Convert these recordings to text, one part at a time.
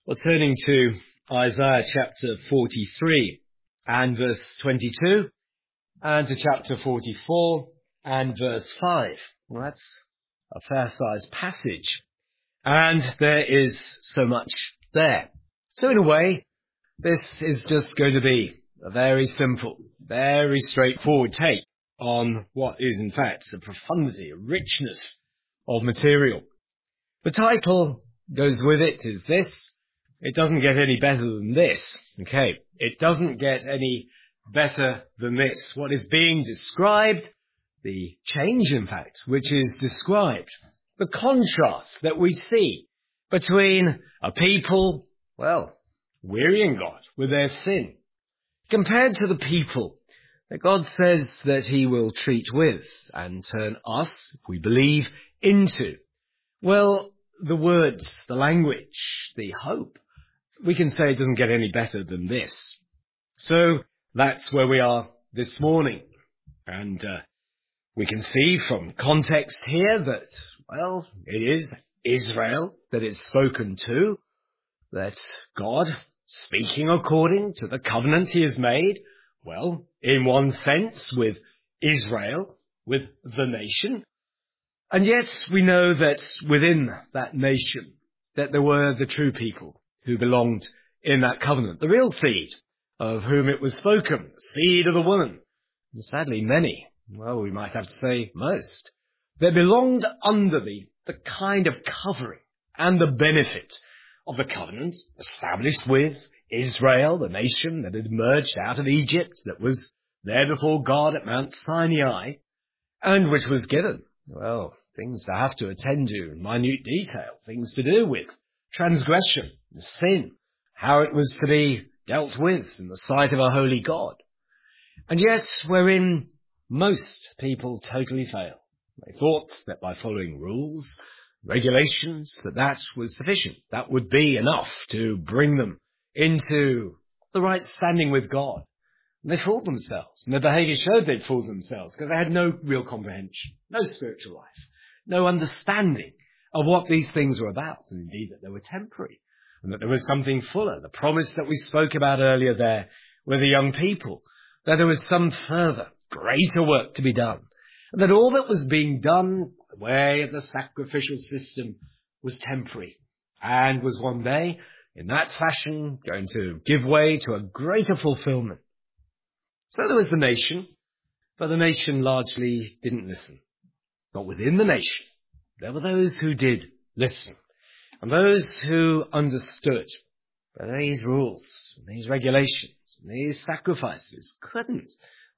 Well, turning to Isaiah chapter 43 and verse 22, and to chapter 44 and verse 5. Well, that's a fair-sized passage, and there is so much there. So in a way, this is just going to be a very simple, very straightforward take on what is in fact a profundity, a richness of material. The title goes with it is this: it doesn't get any better than this. Okay, it doesn't get any better than this. What is being described, the change in fact, which is described, the contrast that we see between a people, well, wearying God with their sin, compared to the people that God says that he will treat with and turn us, if we believe, into. Well, the words, the language, the hope, we can say it doesn't get any better than this. So that's where we are this morning. And we can see from context here that, well, it is Israel that is spoken to, that God, speaking according to the covenant he has made, well, in one sense with Israel, with the nation. And yet we know that within that nation, that there were the true people who belonged in that covenant, the real seed of whom it was spoken, seed of the woman. And sadly many, well, we might have to say most, that belonged under the kind of covering and the benefit of the covenant established with Israel, the nation that had emerged out of Egypt, that was there before God at Mount Sinai, and which was given, well, things to have to attend to in minute detail, things to do with transgression, sin, how it was to be dealt with in the sight of a holy God. And yet, wherein most people totally fail. They thought that by following rules, regulations, that was sufficient. That would be enough to bring them into the right standing with God. And they fooled themselves, and their behaviour showed they'd fooled themselves, because they had no real comprehension, no spiritual life, no understanding of what these things were about, and indeed that they were temporary, and that there was something fuller. The promise that we spoke about earlier there with the young people, that there was some further, greater work to be done, and that all that was being done, the way of the sacrificial system, was temporary, and was one day, in that fashion, going to give way to a greater fulfillment. So there was the nation, but the nation largely didn't listen. But within the nation, there were those who did listen, and those who understood that these rules, these regulations, these sacrifices couldn't.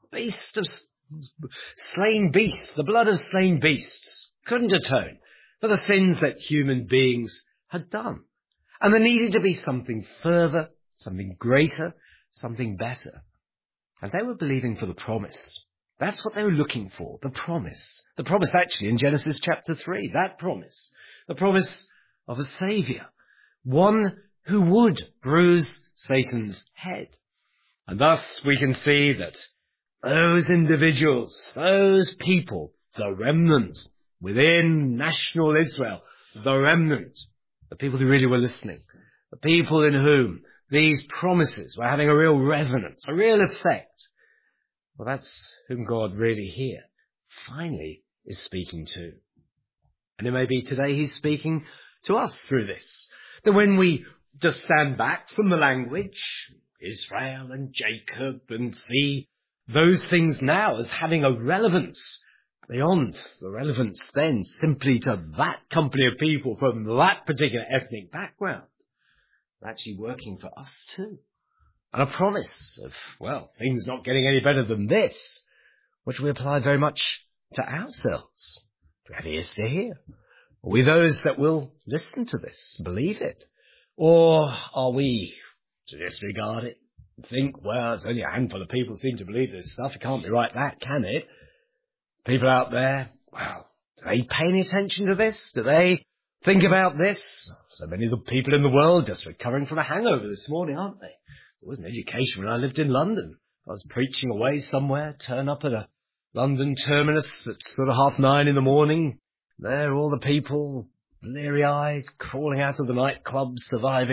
Slain beasts, the blood of slain beasts, couldn't atone for the sins that human beings had done. And there needed to be something further, something greater, something better. And they were believing for the promise. That's what they were looking for, the promise. The promise actually in Genesis chapter 3, that promise. The promise of a Saviour. One who would bruise Satan's head. And thus we can see that those individuals, those people, the remnant within national Israel, the remnant, the people who really were listening, the people in whom these promises were having a real resonance, a real effect. Well, that's whom God really here finally is speaking to. And it may be today he's speaking to us through this. That when we just stand back from the language, Israel and Jacob, and see those things now as having a relevance beyond the relevance then simply to that company of people from that particular ethnic background, actually working for us too. And a promise of, well, things not getting any better than this, which we apply very much to ourselves. We have ears to hear. Are we those that will listen to this, believe it? Or are we to disregard it and think, well, it's only a handful of people seem to believe this stuff. It can't be right, that, can it? People out there, well, do they pay any attention to this? Do they think about this? So many of the people in the world just recovering from a hangover this morning, aren't they? There wasn't education when I lived in London. I was preaching away somewhere, turn up at a London terminus at sort of 9:30 in the morning. There, all the people, bleary-eyed, crawling out of the nightclub, surviving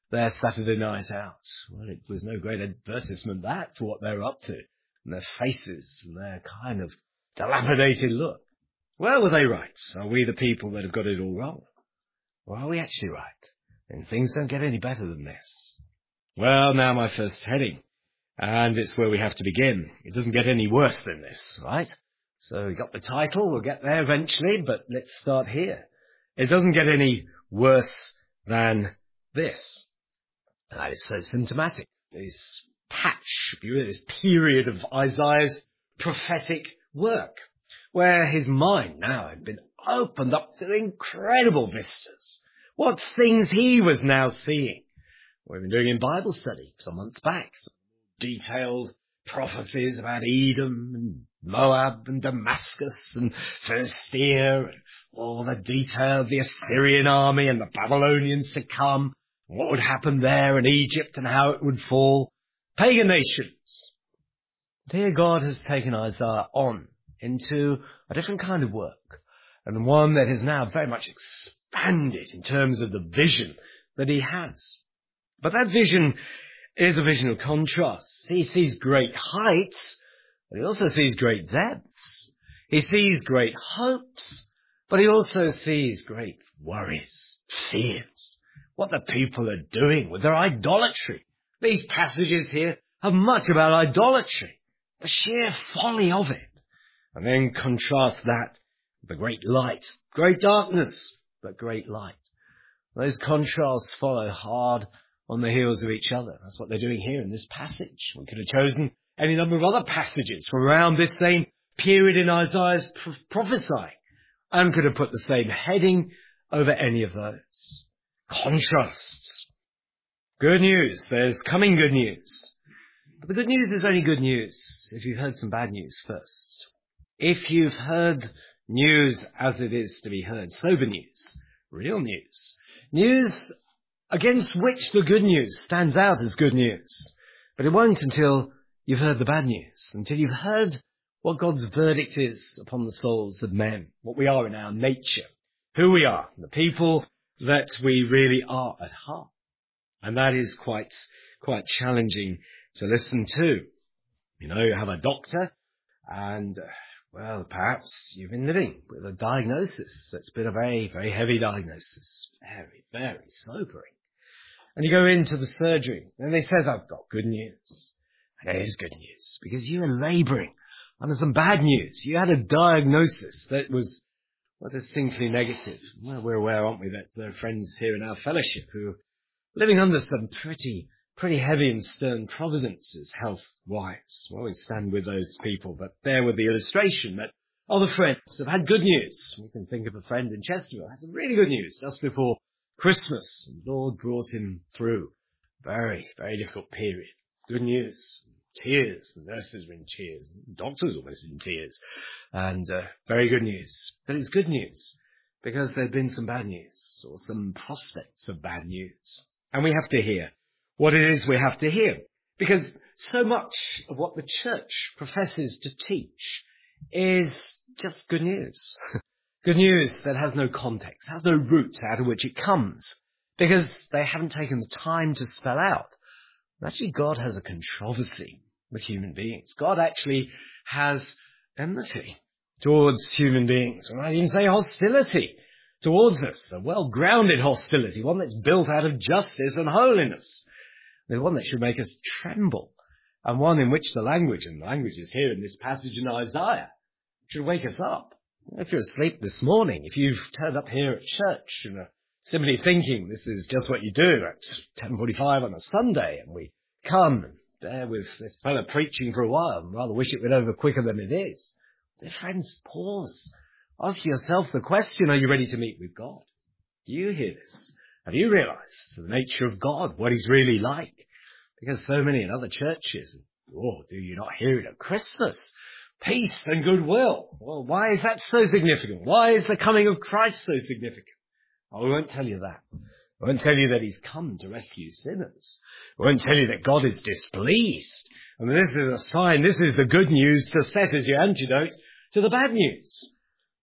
their Saturday night out. Well, it was no great advertisement that for what they were up to, and their faces and their kind of dilapidated look. Well, were they right? Are we the people that have got it all wrong? Or are we actually right? And things don't get any better than this. Well, now my first heading, and it's where we have to begin. It doesn't get any worse than this, right? So we got the title, we'll get there eventually, but let's start here. It doesn't get any worse than this. And that is so symptomatic. This patch, this period of Isaiah's prophetic work, where his mind now had been opened up to incredible vistas. What things he was now seeing. We've been doing in Bible study some months back. Some detailed prophecies about Edom and Moab and Damascus and Philistia and all the detail of the Assyrian army and the Babylonians to come. What would happen there in Egypt and how it would fall. Pagan nations. But here God has taken Isaiah on into a different kind of work, and one that is now very much expanded in terms of the vision that he has. But that vision is a vision of contrast. He sees great heights, but he also sees great depths. He sees great hopes, but he also sees great worries, fears, what the people are doing with their idolatry. These passages here have much about idolatry, the sheer folly of it. And then contrast that with the great light, great darkness, but great light. Those contrasts follow hard on the heels of each other. That's what they're doing here in this passage. We could have chosen any number of other passages from around this same period in Isaiah's prophesying, and could have put the same heading over any of those. Contrasts. Good news. There's coming good news. But the good news is only good news if you've heard some bad news first. If you've heard news as it is to be heard, sober news, real news, news against which the good news stands out as good news. But it won't until you've heard the bad news, until you've heard what God's verdict is upon the souls of men, what we are in our nature, who we are, the people that we really are at heart. And that is quite challenging to listen to. You know, you have a doctor and, well, perhaps you've been living with a diagnosis that's been a very, very heavy diagnosis. Very, very sobering. And you go into the surgery and they say, I've got good news. And it is good news because you were labouring under some bad news. You had a diagnosis that was distinctly negative. Well, we're aware, aren't we, that there are friends here in our fellowship who are living under some pretty heavy and stern providences health-wise. Well, we stand with those people, but bear with the illustration that other friends have had good news. We can think of a friend in Chesterfield who had some really good news just before Christmas, and the Lord brought him through a very, very difficult period. Good news. Tears. The nurses were in tears. The doctors almost in tears. And very good news. But it's good news because there'd been some bad news or some prospects of bad news. And we have to hear what it is we have to hear. Because so much of what the church professes to teach is just good news. Good news that has no context, has no root out of which it comes. Because they haven't taken the time to spell out. Actually, God has a controversy with human beings. God actually has enmity towards human beings. And I even say hostility towards us. A well-grounded hostility, one that's built out of justice and holiness. There's one that should make us tremble. And one in which the language, and the language is here in this passage in Isaiah, should wake us up. If you're asleep this morning, if you've turned up here at church and are simply thinking this is just what you do at 10:45 on a Sunday, and we come and bear with this fellow preaching for a while and rather wish it went over quicker than it is. Dear friends, pause. Ask yourself the question, are you ready to meet with God? Do you hear this? Have you realized the nature of God, what he's really like? Because so many in other churches, do you not hear it at Christmas? Peace and goodwill. Well, why is that so significant? Why is the coming of Christ so significant? Oh, we won't tell you that. I won't tell you that he's come to rescue sinners. I won't tell you that God is displeased. I mean, this is a sign, this is the good news to set as your antidote to the bad news.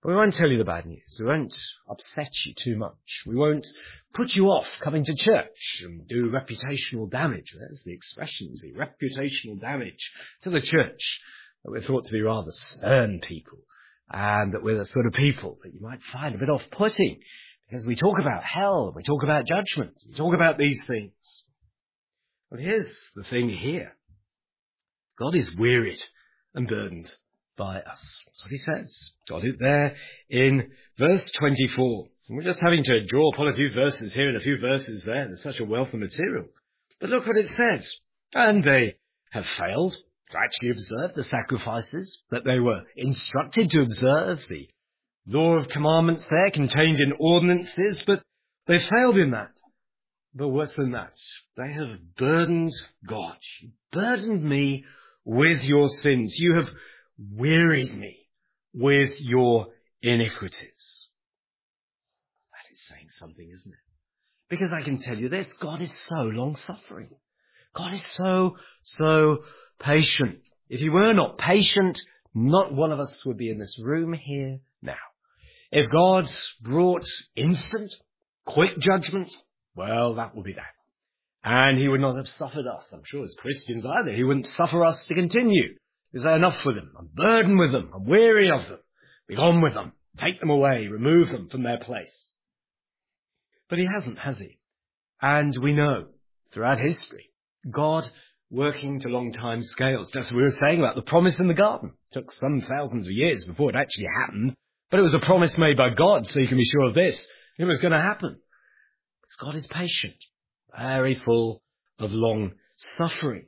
But we won't tell you the bad news. We won't upset you too much. We won't put you off coming to church and do reputational damage. There's the expression, the reputational damage to the church. That we're thought to be rather stern people, and that we're the sort of people that you might find a bit off-putting, because we talk about hell, we talk about judgment, we talk about these things. But here's the thing here. God is wearied and burdened by us. That's what he says. Got it there in verse 24. And we're just having to draw upon a few verses here and a few verses there. There's such a wealth of material. But look what it says. And they have failed to actually observe the sacrifices that they were instructed to observe, the law of commandments there contained in ordinances, but they failed in that. But worse than that, they have burdened God. You burdened me with your sins. You have wearied me with your iniquities. That is saying something, isn't it? Because I can tell you this, God is so long-suffering. God is so patient. If he were not patient, not one of us would be in this room here now. If God brought instant, quick judgment, well, that would be that. And he would not have suffered us, I'm sure, as Christians either. He wouldn't suffer us to continue. Is there enough for them? I'm burdened with them. I'm weary of them. Be gone with them. Take them away. Remove them from their place. But he hasn't, has he? And we know, throughout history, God working to long time scales. Just as we were saying about the promise in the garden. It took some thousands of years before it actually happened. But it was a promise made by God, so you can be sure of this. It was going to happen. Because God is patient. Very full of long suffering.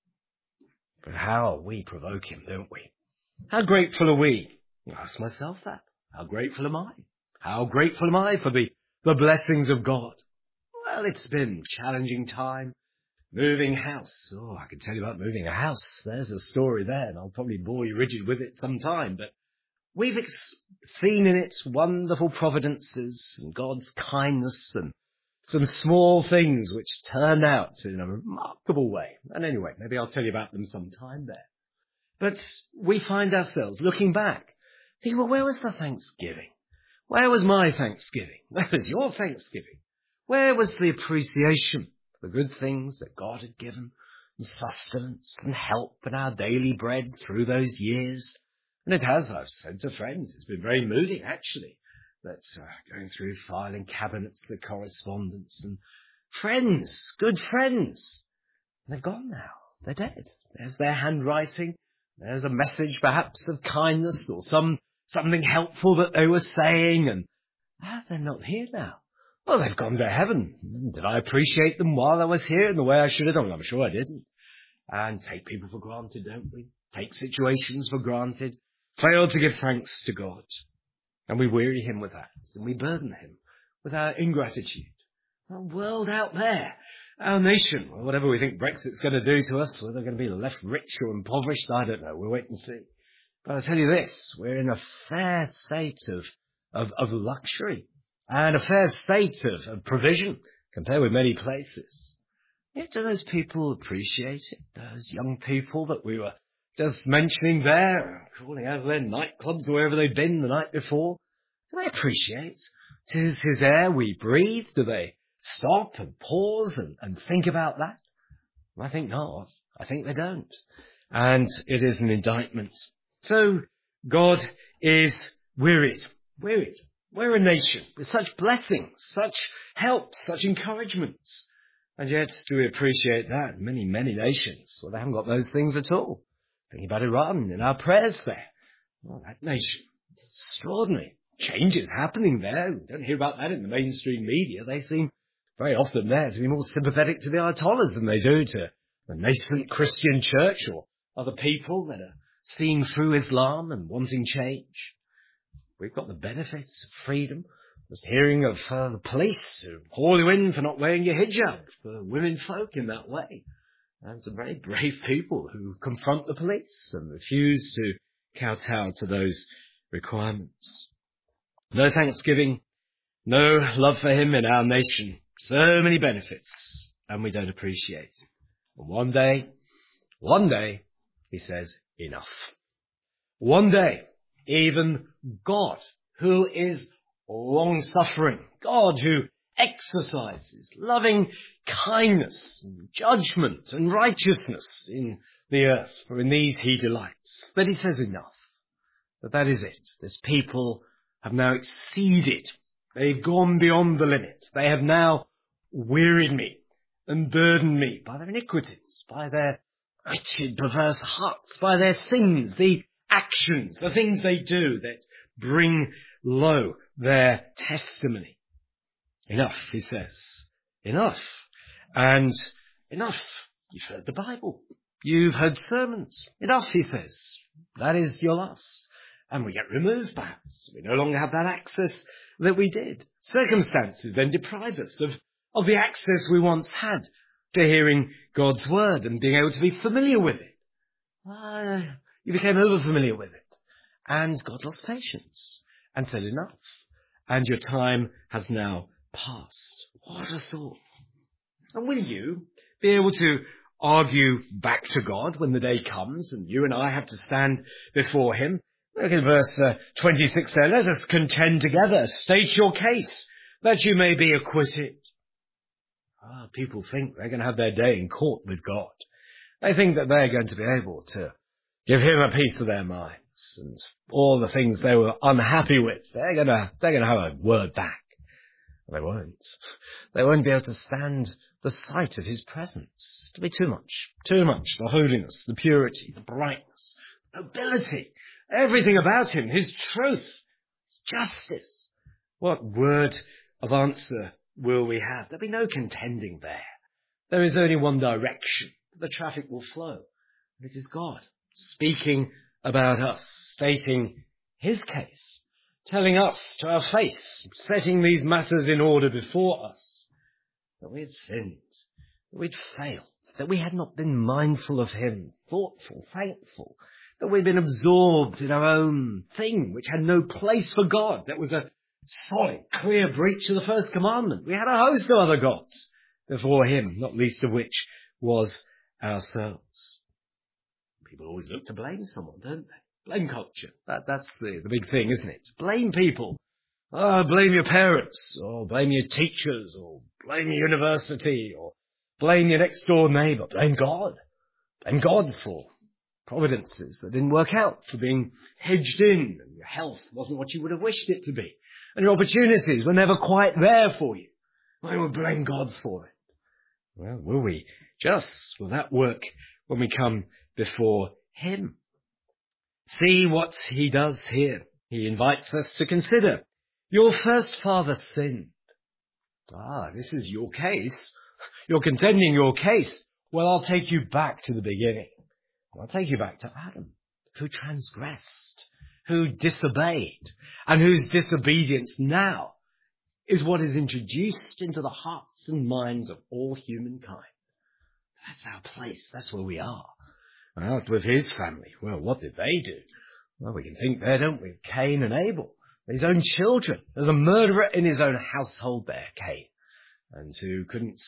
But how we provoke him, don't we? How grateful are we? I ask myself that. How grateful am I? How grateful am I for the blessings of God? Well, it's been a challenging time. Moving house. Oh, I can tell you about moving a house. There's a story there, and I'll probably bore you rigid with it sometime. But we've seen in it wonderful providences and God's kindness and some small things which turned out in a remarkable way. And anyway, maybe I'll tell you about them sometime there. But we find ourselves looking back, thinking, well, where was the Thanksgiving? Where was my Thanksgiving? Where was your Thanksgiving? Where was the appreciation for the good things that God had given, and sustenance and help and our daily bread through those years? And it has, I've said to friends, it's been very moving actually. That's going through filing cabinets, the correspondence, and friends, good friends. They've gone now. They're dead. There's their handwriting. There's a message perhaps of kindness or something helpful that they were saying, and they're not here now. Well, they've gone to heaven. Did I appreciate them while I was here in the way I should have done? I'm sure I didn't. And take people for granted, don't we? Take situations for granted. Fail to give thanks to God. And we weary him with that, and we burden him with our ingratitude. The world out there, our nation, or whatever we think Brexit's going to do to us, whether they're going to be left rich or impoverished, I don't know. We'll wait and see. But I'll tell you this, we're in a fair state of luxury and a fair state of provision compared with many places. Yet do those people appreciate it? Those young people that we were just mentioning there, calling out of their nightclubs or wherever they've been the night before, do they appreciate his air we breathe? Do they stop and pause and think about that? I think not. I think they don't. And it is an indictment. So God is wearied. We're a nation with such blessings, such help, such encouragements. And yet, do we appreciate that? Many nations, well, they haven't got those things at all. Thinking about Iran in our prayers there. Well, that nation, it's extraordinary. Changes happening there. We don't hear about that in the mainstream media. They seem very often there to be more sympathetic to the Ayatollahs than they do to the nascent Christian church or other people that are seeing through Islam and wanting change. We've got the benefits of freedom. Just hearing of the police who haul you in for not wearing your hijab, for women folk in that way. And some very brave people who confront the police and refuse to kowtow to those requirements. No thanksgiving, no love for him in our nation. So many benefits, and we don't appreciate. And one day, he says, enough. One day, even God who is long-suffering, God who exercises loving kindness, and judgment and righteousness in the earth, for in these he delights. But he says enough, that is it. This people have now exceeded. They've gone beyond the limit. They have now wearied me and burdened me by their iniquities, by their wretched, perverse hearts, by their sins, the actions, the things they do that bring low their testimony. Enough, he says. Enough. And enough. You've heard the Bible. You've heard sermons. Enough, he says. That is your last. And we get removed, perhaps. We no longer have that access that we did. Circumstances then deprive us of the access we once had to hearing God's word and being able to be familiar with it. You became over-familiar with it. And God lost patience and said enough. And your time has now passed. What a thought. And will you be able to argue back to God when the day comes and you and I have to stand before him? Look in verse 26 there. Let us contend together. State your case that you may be acquitted. People think they're going to have their day in court with God. They think that they're going to be able to give him a piece of their minds and all the things they were unhappy with. They're going to have a word back. They won't. They won't be able to stand the sight of his presence. It'll be too much. Too much. The holiness, the purity, the brightness, the nobility, everything about him, his truth, his justice. What word of answer will we have? There'll be no contending there. There is only one direction. The traffic will flow. And it is God speaking about us, stating his case, telling us to our face, setting these matters in order before us, that we had sinned, that we'd failed, that we had not been mindful of him, thoughtful, thankful, that we'd been absorbed in our own thing, which had no place for God. That was a solid, clear breach of the first commandment. We had a host of other gods before him, not least of which was ourselves. People always look to blame someone, don't they? Blame culture. That's the big thing, isn't it? Blame people. Blame your parents, or blame your teachers, or blame your university, or blame your next door neighbour. Blame God. Blame God for providences that didn't work out, for being hedged in, and your health wasn't what you would have wished it to be, and your opportunities were never quite there for you. Why would blame God for it? Well, will we? Will that work when we come before him? See what he does here. He invites us to consider. Your first father sinned. This is your case. You're contending your case. Well, I'll take you back to the beginning. I'll take you back to Adam, who transgressed, who disobeyed, and whose disobedience now is what is introduced into the hearts and minds of all humankind. That's our place. That's where we are. Out with his family. Well, what did they do? Well, we can think there, don't we? Cain and Abel, his own children. There's a murderer in his own household there, Cain, and who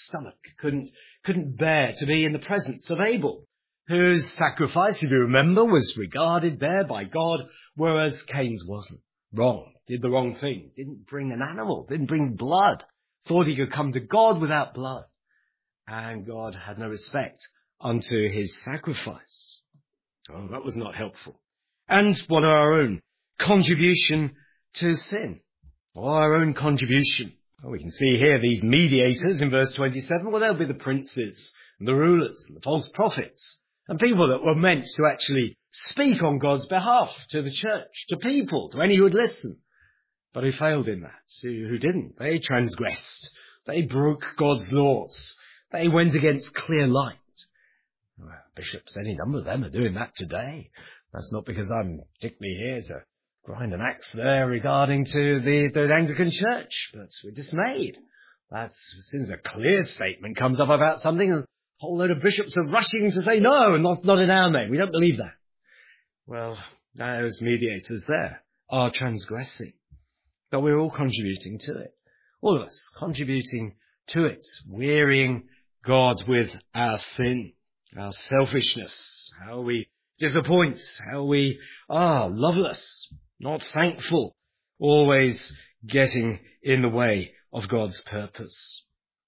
couldn't bear to be in the presence of Abel, whose sacrifice, if you remember, was regarded there by God, whereas Cain's wasn't. Wrong. Did the wrong thing. Didn't bring an animal. Didn't bring blood. Thought he could come to God without blood. And God had no respect unto his sacrifice. That was not helpful. And what are our own contribution to sin? Our own contribution. We can see here these mediators in verse 27. Well, they'll be the princes and the rulers and the false prophets and people that were meant to actually speak on God's behalf to the church, to people, to any who would listen. But who failed in that? Who didn't? They transgressed. They broke God's laws. They went against clear light. Well, bishops, any number of them are doing that today. That's not because I'm particularly here to grind an axe there regarding to the Anglican Church, but we're dismayed. That's as soon as a clear statement comes up about something, a whole load of bishops are rushing to say, no, not in our name. We don't believe that. Well, those mediators there are transgressing, but we're all contributing to it. All of us contributing to it, wearying God with our sin, our selfishness, how we disappoint, how we are loveless, not thankful, always getting in the way of God's purpose.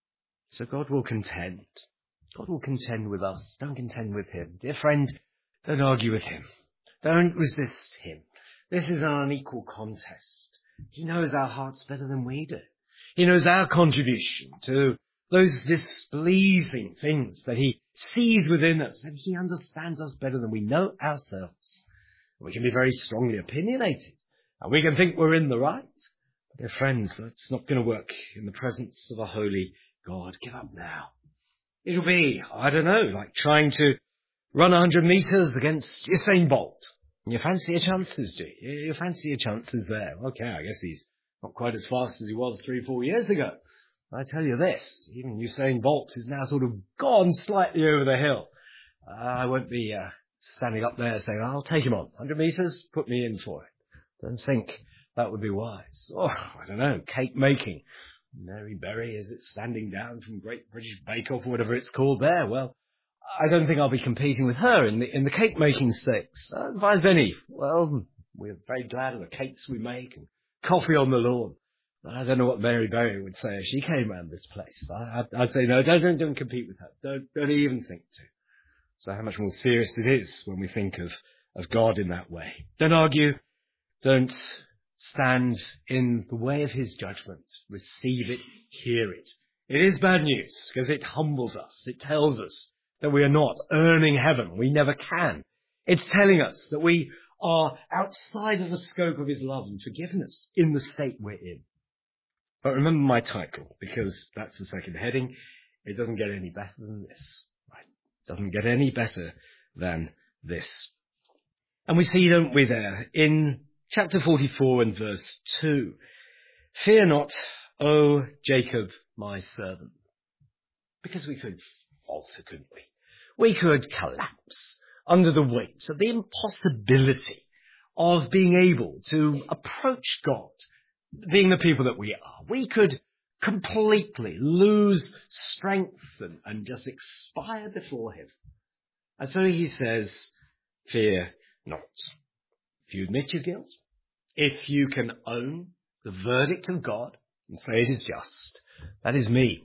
So God will contend. God will contend with us. Don't contend with him. Dear friend, don't argue with him. Don't resist him. This is an unequal contest. He knows our hearts better than we do. He knows our contribution to those displeasing things that he sees within us, and he understands us better than we know ourselves. We can be very strongly opinionated, and we can think we're in the right. But dear friends, that's not going to work in the presence of a holy God. Give up now. It'll be, I don't know, like trying to run 100 meters against Usain Bolt. You fancy your chances, do you? You fancy your chances there. Okay, I guess he's not quite as fast as he was 3-4 years ago. I tell you this, even Usain Bolt is now sort of gone slightly over the hill. I won't be standing up there saying, I'll take him on. 100 meters, put me in for it. Don't think that would be wise. Or, I don't know, cake making. Mary Berry, is it standing down from Great British Bake Off or whatever it's called there? Well, I don't think I'll be competing with her in the cake making stakes. If I was any, well, we're very glad of the cakes we make and coffee on the lawn. But I don't know what Mary Berry would say if she came around this place. I'd say no, don't compete with her. Don't even think to. So how much more serious it is when we think of God in that way. Don't argue. Don't stand in the way of his judgment. Receive it, hear it. It is bad news because it humbles us. It tells us that we are not earning heaven. We never can. It's telling us that we are outside of the scope of his love and forgiveness in the state we're in. But remember my title, because that's the second heading. It doesn't get any better than this. Right? It doesn't get any better than this. And we see, don't we, there in chapter 44 and verse 2, fear not, O Jacob, my servant. Because we could falter, couldn't we? We could collapse under the weight of the impossibility of being able to approach God, being the people that we are. We could completely lose strength and just expire before him. And so he says, fear not. If you admit your guilt, if you can own the verdict of God and say it is just, that is me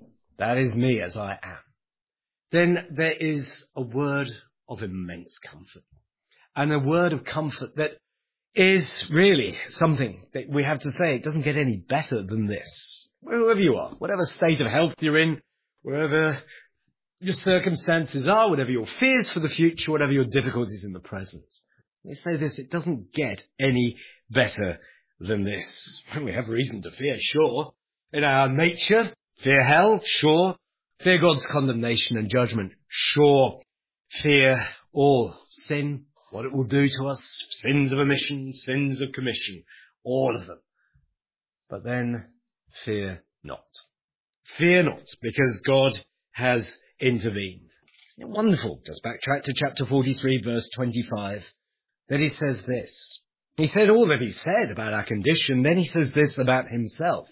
as I am, then there is a word of immense comfort. And a word of comfort that is really something that we have to say, it doesn't get any better than this. Wherever you are, whatever state of health you're in, wherever your circumstances are, whatever your fears for the future, whatever your difficulties in the present. They say this, it doesn't get any better than this. We have reason to fear, sure. In our nature, fear hell, sure. Fear God's condemnation and judgment, sure. Fear all sin, what it will do to us, sins of omission, sins of commission, all of them. But then, fear not. Fear not, because God has intervened. Wonderful. Just backtrack to chapter 43, verse 25, that he says this. He said all that he said about our condition, then he says this about himself.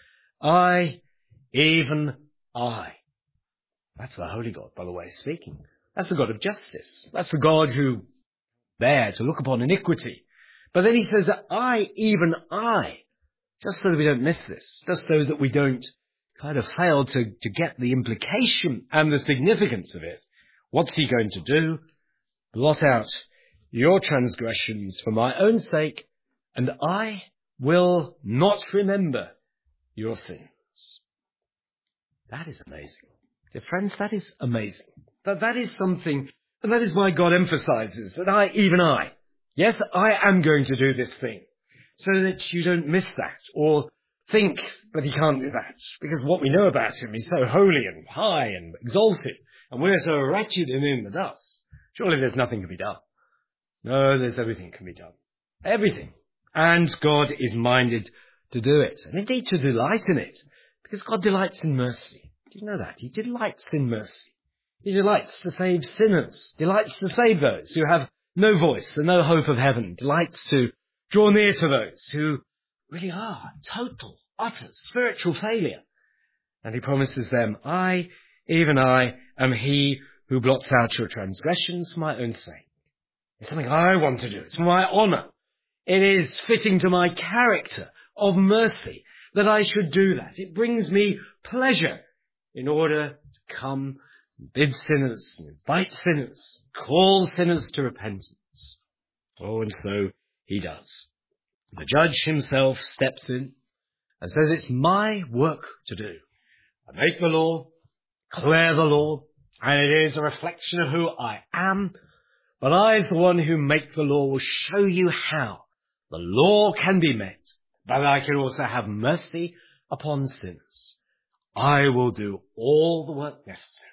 I, even I. That's the holy God, by the way, speaking. That's the God of justice. That's the God who there to look upon iniquity. But then he says that I, even I, just so that we don't miss this, just so that we don't kind of fail to get the implication and the significance of it. What's he going to do? Blot out your transgressions for my own sake, and I will not remember your sins. That is amazing. Dear friends, that is amazing. That is something, and that is why God emphasizes that I, even I, yes, I am going to do this thing, so that you don't miss that, or think that he can't do that, because what we know about him, he's so holy and high and exalted, and we're so wretched and in the dust. Surely there's nothing to be done. No, there's everything can be done. Everything. And God is minded to do it, and indeed to delight in it, because God delights in mercy. Do you know that? He delights in mercy. He delights to save sinners, delights to save those who have no voice and no hope of heaven, delights to draw near to those who really are total, utter spiritual failure. And he promises them, I, even I, am he who blots out your transgressions for my own sake. It's something I want to do. It's for my honour. It is fitting to my character. of mercy that I should do that. It brings me pleasure in order to come, bid sinners, invite sinners, call sinners to repentance. Oh, and so he does. The judge himself steps in and says, it's my work to do. I make the law, declare the law, and it is a reflection of who I am. But I, as the one who make the law, will show you how the law can be met, but I can also have mercy upon sinners. I will do all the work necessary.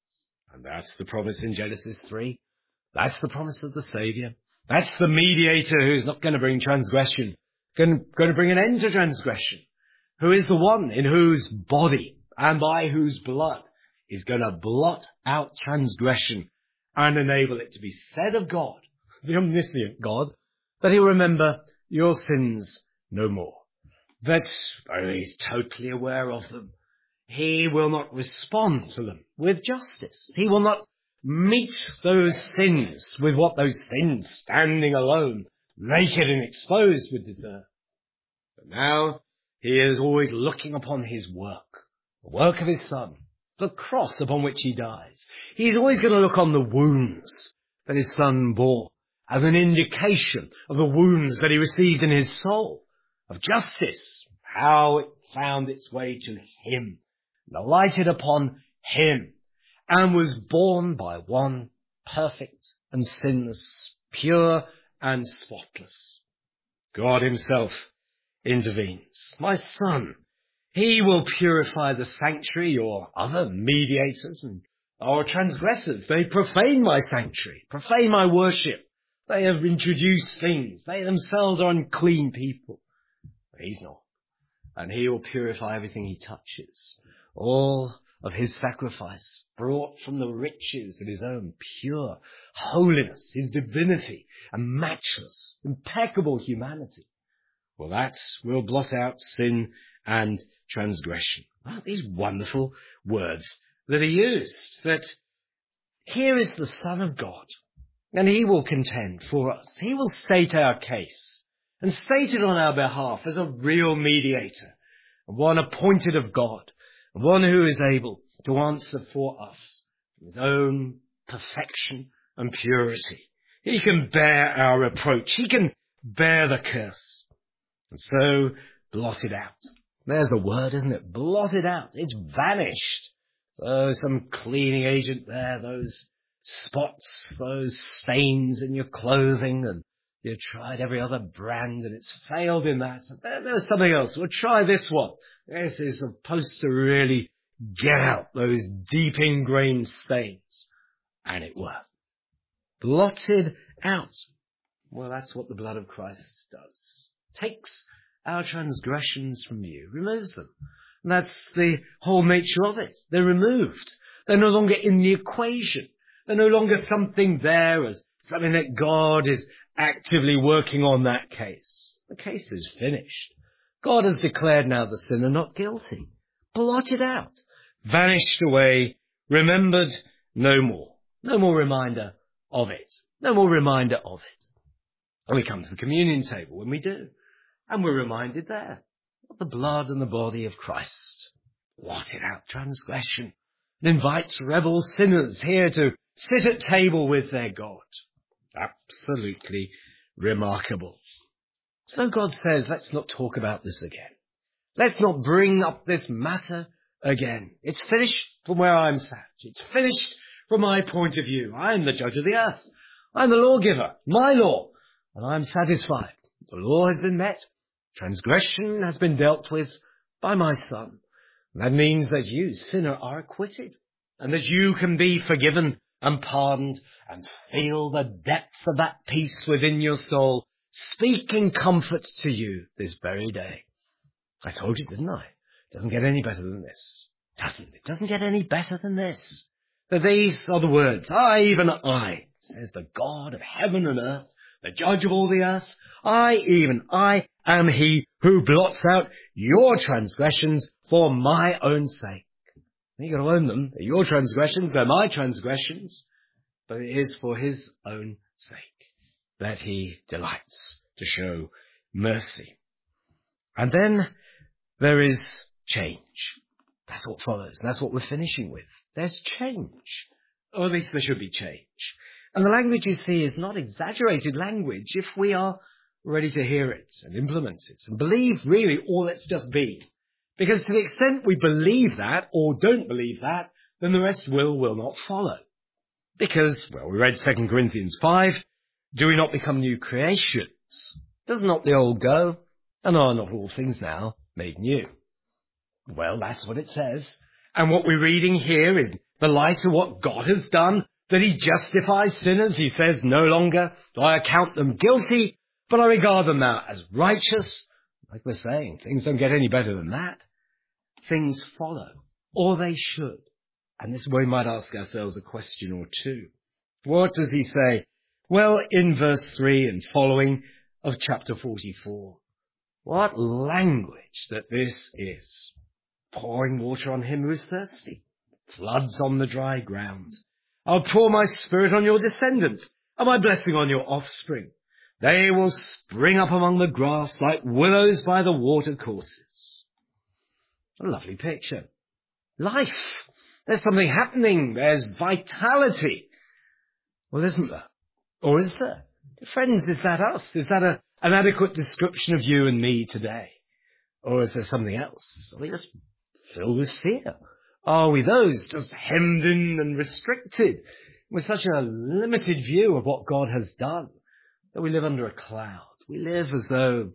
And that's the promise in Genesis 3. That's the promise of the Saviour. That's the mediator who's not going to bring transgression, going to bring an end to transgression, who is the one in whose body and by whose blood is going to blot out transgression and enable it to be said of God, the omniscient God, that he'll remember your sins no more. That though he's totally aware of them, he will not respond to them with justice. He will not meet those sins with what those sins, standing alone, naked and exposed, would deserve. But now he is always looking upon his work, the work of his Son, the cross upon which he dies. He's always going to look on the wounds that his Son bore as an indication of the wounds that he received in his soul, of justice, how it found its way to him, alighted upon him, and was borne by one perfect and sinless, pure and spotless. God himself intervenes. My Son, he will purify the sanctuary. Your other mediators and our transgressors, they profane my sanctuary, profane my worship. They have introduced things. They themselves are unclean people. But he's not. And he will purify everything he touches. All of his sacrifice brought from the riches of his own pure holiness, his divinity, and matchless, impeccable humanity. Well, that will blot out sin and transgression. Well, these wonderful words that are used, that here is the Son of God, and he will contend for us. He will state our case, and state it on our behalf as a real mediator, one appointed of God, one who is able to answer for us in his own perfection and purity. He can bear our reproach. He can bear the curse. And so, blotted out. There's a word, isn't it? Blotted out. It's vanished. So some cleaning agent there, those spots, those stains in your clothing, and you've tried every other brand and it's failed in that. So there's something else. We'll try this one. This is supposed to really get out those deep ingrained stains. And it worked. Blotted out. Well, that's what the blood of Christ does. Takes our transgressions from view, removes them. And that's the whole nature of it. They're removed. They're no longer in the equation. They're no longer something there as something that God is actively working on that case. The case is finished. God has declared now the sinner not guilty. Blotted out. Vanished away. Remembered no more. No more reminder of it. No more reminder of it. And we come to the communion table when we do. And we're reminded there of the blood and the body of Christ. Blotted out transgression. And invites rebel sinners here to sit at table with their God. Absolutely remarkable. So God says, let's not talk about this again. Let's not bring up this matter again. It's finished from where I'm sat. It's finished from my point of view. I'm the judge of the earth. I'm the lawgiver, my law, and I'm satisfied. The law has been met. Transgression has been dealt with by my Son. And that means that you, sinner, are acquitted, and that you can be forgiven and pardoned and feel the depth of that peace within your soul, speaking comfort to you this very day. I told you, didn't I? It doesn't get any better than this. It doesn't get any better than this. That these are the words, I, even I, says the God of heaven and earth, the judge of all the earth, I, even I, am he who blots out your transgressions for my own sake. You've got to own them. They're your transgressions, they're my transgressions, but it is for his own sake that he delights to show mercy. And then there is change. That's what follows. That's what we're finishing with. There's change. Or at least there should be change. And the language you see is not exaggerated language if we are ready to hear it and implement it and believe really all that's just been. Because to the extent we believe that or don't believe that, then the rest will not follow. Because, well, we read 2 Corinthians 5, do we not become new creations? Does not the old go? And are not all things now made new? Well, that's what it says. And what we're reading here is the light of what God has done, that he justifies sinners. He says, no longer do I account them guilty, but I regard them now as righteous. Like we're saying, things don't get any better than that. Things follow, or they should. And this is where we might ask ourselves a question or two. What does he say? Well, in verse 3 and following of chapter 44, what language that this is. Pouring water on him who is thirsty, floods on the dry ground. I'll pour my spirit on your descendants, and my blessing on your offspring. They will spring up among the grass like willows by the water courses. A lovely picture. Life. There's something happening. There's vitality. Well, isn't there? Or is there? Friends, is that us? Is that an adequate description of you and me today? Or is there something else? Are we just filled with fear? Are we those just hemmed in and restricted with such a limited view of what God has done that we live under a cloud? We live as though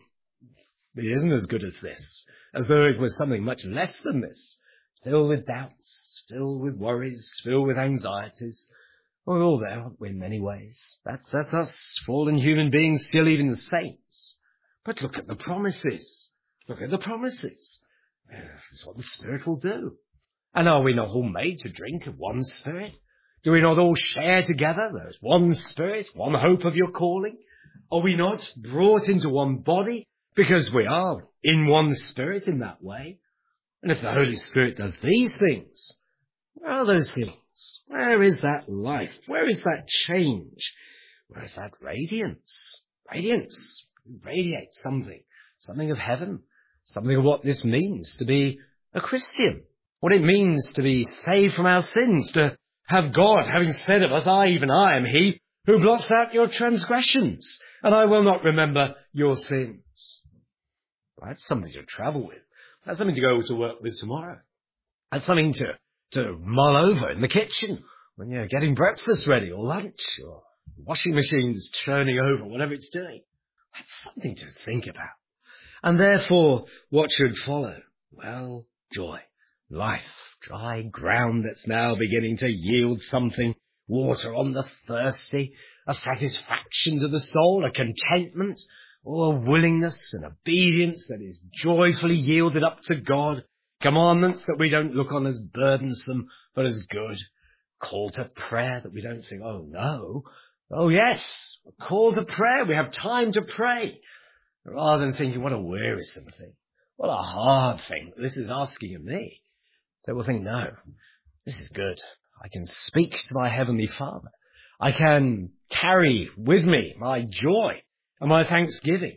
it isn't as good as this, as though it was something much less than this, filled with doubts, filled with worries, filled with anxieties. We're all there, aren't we, in many ways? That's us, fallen human beings, still even the saints. But look at the promises. Look at the promises. This is what the Spirit will do. And are we not all made to drink of one Spirit? Do we not all share together? There's one Spirit, one hope of your calling. Are we not brought into one body because we are in one Spirit in that way? And if the Holy Spirit does these things, where are those things? Where is that life? Where is that change? Where is that radiance? Radiance radiates something of heaven, something of what this means to be a Christian, what it means to be saved from our sins, to have God, having said of us, I, even I, am he who blots out your transgressions, and I will not remember your sins. Well, that's something to travel with. That's something to go to work with tomorrow. That's something to mull over in the kitchen when you're getting breakfast ready or lunch or washing machine's churning over, whatever it's doing. That's something to think about. And therefore, what should follow? Well, joy, life, dry ground that's now beginning to yield something, water on the thirsty, a satisfaction to the soul, a contentment, or a willingness and obedience that is joyfully yielded up to God, commandments that we don't look on as burdensome, but as good, call to prayer that we don't think, oh no, oh yes, a call to prayer, we have time to pray, rather than thinking, what a wearisome thing, what a hard thing this is asking of me. So we'll think, no, this is good. I can speak to my Heavenly Father. I can carry with me my joy and my thanksgiving.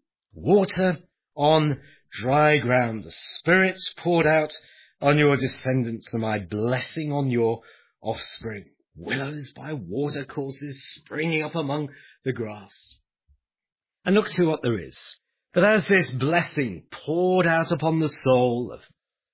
Water on dry ground, the Spirit poured out on your descendants, and my blessing on your offspring. Willows by water courses springing up among the grass. And look to what there is. That as this blessing poured out upon the soul of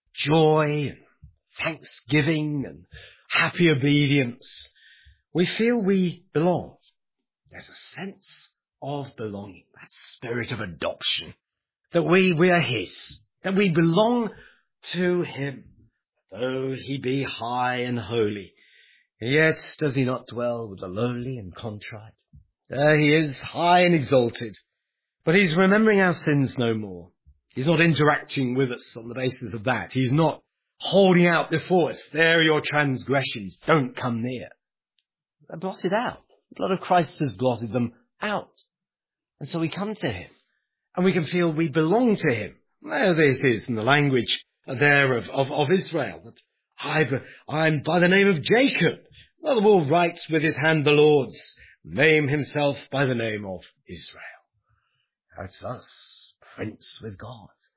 joy and thanksgiving and happy obedience, we feel we belong. There's a sense of belonging, that spirit of adoption, that we are his, that we belong to him. Though he be high and holy, yet does he not dwell with the lowly and contrite. There he is, high and exalted, but he's remembering our sins no more. He's not interacting with us on the basis of that. He's not holding out before us, there are your transgressions, don't come near. They're blotted out. The blood of Christ has blotted them out. And so we come to him, and we can feel we belong to him. There this is in the language there of Israel, that I'm by the name of Jacob. Another will write with his hand the Lord's name himself by the name of Israel. That's us, Prince with God.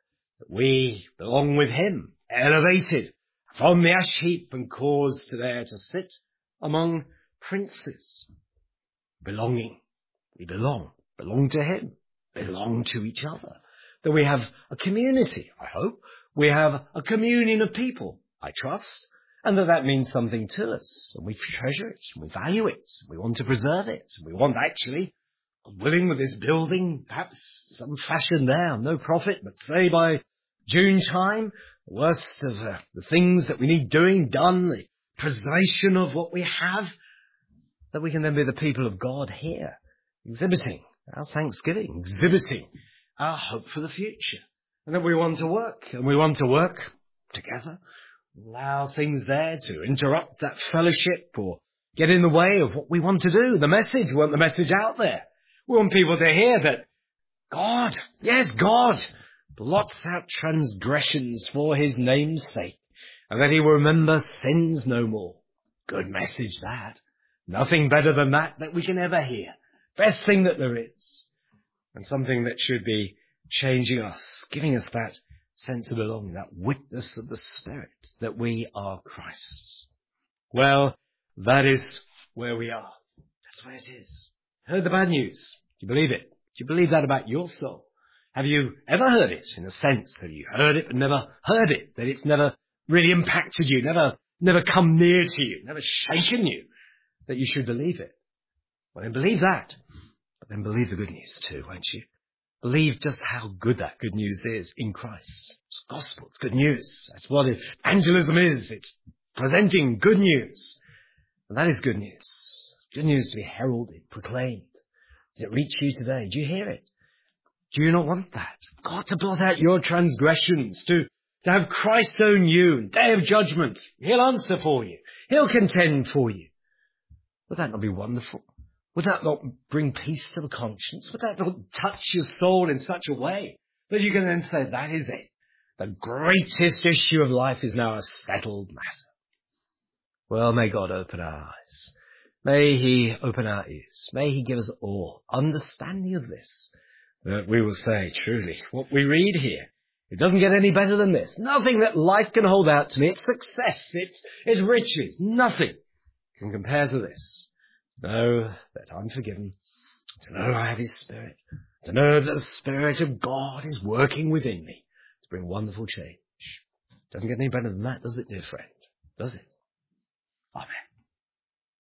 that we belong with him, elevated from the ash heap and caused there to sit among princes. Belonging. We belong to him, belong to each other. That we have a community, I hope. We have a communion of people, I trust, and that means something to us, and we treasure it, and we value it, and we want to preserve it, and we want actually, willing with this building, perhaps some fashion there, no profit, but say by June time, the worst of the things that we need doing, done, the preservation of what we have, that we can then be the people of God here, exhibiting our thanksgiving, exhibiting our hope for the future. And that we want to work, and we want to work together, allow things there to interrupt that fellowship or get in the way of what we want to do, the message. We want the message out there. We want people to hear that God, yes, God, blots out transgressions for his name's sake, and that he will remember sins no more. Good message, that. Nothing better than that we can ever hear. Best thing that there is. And something that should be changing us, giving us that sense of belonging, that witness of the Spirit, that we are Christ's. Well, that is where we are. That's where it is. Heard the bad news. Do you believe it? Do you believe that about your soul? Have you ever heard it, in a sense? Have you heard it but never heard it? That it's never really impacted you, never come near to you, never shaken you, that you should believe it? Well, then believe that. But then believe the good news too, won't you? Believe just how good that good news is in Christ. It's gospel, it's good news. That's what evangelism is. It's presenting good news. And that is good news. Good news to be heralded, proclaimed. Does it reach you today? Do you hear it? Do you not want that? God to blot out your transgressions, to have Christ own you in day of judgment. He'll answer for you. He'll contend for you. Would that not be wonderful? Would that not bring peace to the conscience? Would that not touch your soul in such a way that you can then say, that is it. The greatest issue of life is now a settled matter. Well, may God open our eyes. May he open our ears. May he give us all understanding of this, that we will say, truly, what we read here, it doesn't get any better than this. Nothing that life can hold out to me. It's success. It's riches. Nothing can compare to this. To know that I'm forgiven, to know I have his Spirit, to know that the Spirit of God is working within me to bring wonderful change. Doesn't get any better than that, does it, dear friend? Does it? Amen.